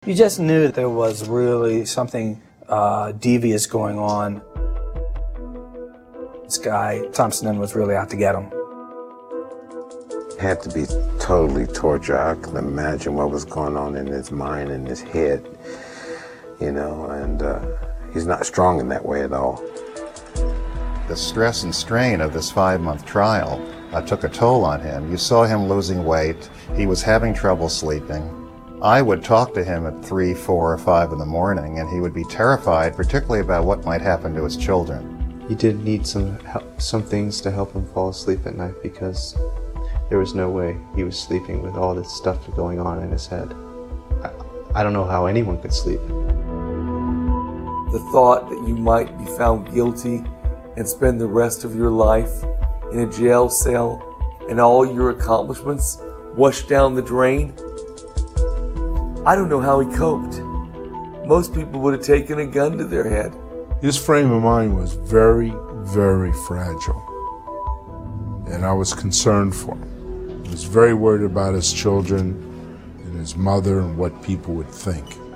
You just knew that there was really something devious going on. This guy, Thompson, was really out to get him. It had to be totally torture. I can imagine what was going on in his mind and his head, you know, and he's not strong in that way at all. The stress and strain of this 5-month trial took a toll on him. You saw him losing weight. He was having trouble sleeping. I would talk to him at 3, 4, or 5 in the morning, and he would be terrified, particularly about what might happen to his children. He did need some things to help him fall asleep at night, because there was no way he was sleeping with all this stuff going on in his head. I don't know how anyone could sleep. The thought that you might be found guilty and spend the rest of your life in a jail cell and all your accomplishments washed down the drain. I don't know how he coped. Most people would have taken a gun to their head. His frame of mind was very, very fragile. And I was concerned for him. He was very worried about his children and his mother and what people would think.